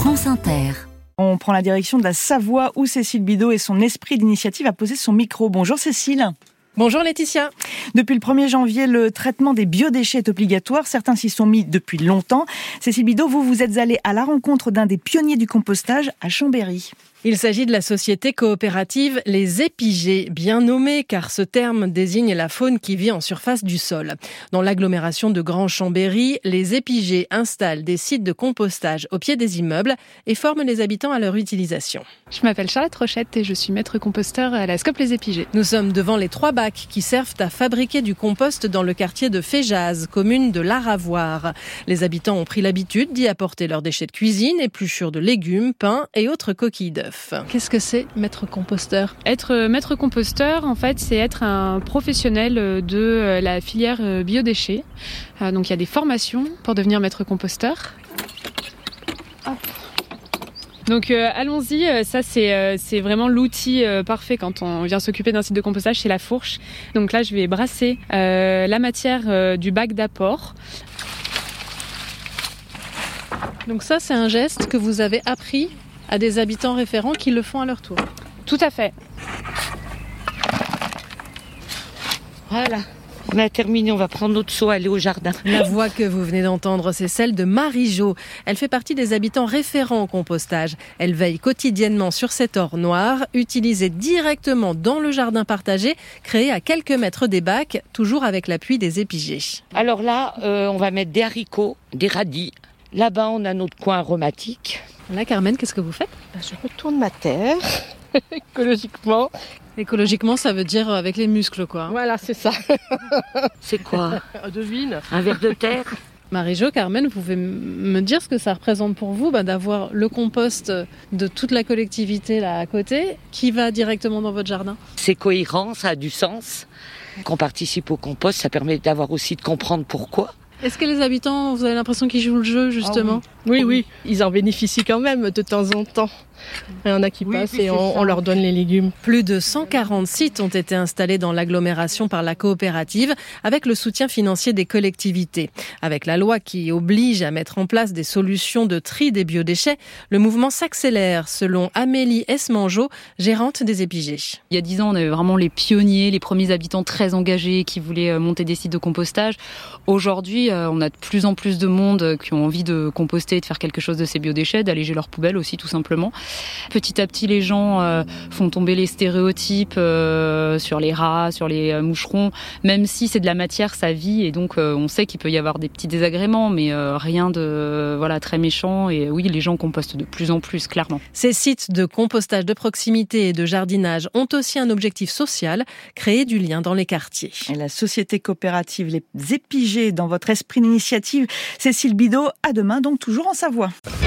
France Inter. On prend la direction de la Savoie où Cécile Bidot et son esprit d'initiative a posé son micro. Bonjour Cécile. Bonjour Laetitia. Depuis le 1er janvier, le traitement des biodéchets est obligatoire. Certains s'y sont mis depuis longtemps. Cécile Bidot, vous êtes allée à la rencontre d'un des pionniers du compostage à Chambéry. Il s'agit de la société coopérative Les Épigées, bien nommée car ce terme désigne la faune qui vit en surface du sol. Dans l'agglomération de Grand Chambéry, les Épigées installent des sites de compostage au pied des immeubles et forment les habitants à leur utilisation. Je m'appelle Charlotte Rochette et je suis maître composteur à la SCOP Les Épigées. Nous sommes devant les 3 bacs qui servent à fabriquer du compost dans le quartier de Féjaz, commune de l'Aravoir. Les habitants ont pris l'habitude d'y apporter leurs déchets de cuisine, épluchures de légumes, pain et autres coquilles d'œufs. Qu'est-ce que c'est, maître composteur ? Être maître composteur, en fait, c'est être un professionnel de la filière biodéchets. Donc, il y a des formations pour devenir maître composteur. Hop. Donc allons-y, ça c'est vraiment l'outil parfait quand on vient s'occuper d'un site de compostage, c'est la fourche. Donc là je vais brasser la matière du bac d'apport. Donc ça c'est un geste que vous avez appris à des habitants référents qui le font à leur tour. Tout à fait. Voilà. On a terminé, on va prendre notre seau, aller au jardin. La voix que vous venez d'entendre, c'est celle de Marie-Jo. Elle fait partie des habitants référents au compostage. Elle veille quotidiennement sur cet or noir, utilisé directement dans le jardin partagé, créé à quelques mètres des bacs, toujours avec l'appui des épigées. Alors là, on va mettre des haricots, des radis. Là-bas, on a notre coin aromatique. Là, Carmen, qu'est-ce que vous faites ? Je retourne ma terre, écologiquement. Écologiquement, ça veut dire avec les muscles, quoi. Voilà, c'est ça. C'est quoi ? Devine. Un ver de terre ? Marie-Jo, Carmen, vous pouvez me dire ce que ça représente pour vous d'avoir le compost de toute la collectivité là à côté qui va directement dans votre jardin ? C'est cohérent, ça a du sens. Qu'on participe au compost, ça permet d'avoir aussi de comprendre pourquoi. Est-ce que les habitants, vous avez l'impression qu'ils jouent le jeu, justement ? Oui, ils en bénéficient quand même de temps en temps. Il y en a qui passent et on leur donne les légumes. Plus de 140 sites ont été installés dans l'agglomération par la coopérative avec le soutien financier des collectivités. Avec la loi qui oblige à mettre en place des solutions de tri des biodéchets, le mouvement s'accélère, selon Amélie Esmangeau, gérante des Épigées. Il y a 10 ans, on avait vraiment les pionniers, les premiers habitants très engagés qui voulaient monter des sites de compostage. Aujourd'hui, on a de plus en plus de monde qui ont envie de composter et de faire quelque chose de ces biodéchets, d'alléger leurs poubelles aussi tout simplement. Petit à petit, les gens font tomber les stéréotypes sur les rats, sur les moucherons. Même si c'est de la matière, ça vit et donc on sait qu'il peut y avoir des petits désagréments, mais rien de très méchant. Et oui, les gens compostent de plus en plus, clairement. Ces sites de compostage de proximité et de jardinage ont aussi un objectif social, créer du lien dans les quartiers. Et la société coopérative Les Épigées dans votre esprit d'initiative. Cécile Bidot, à demain, donc toujours en Savoie.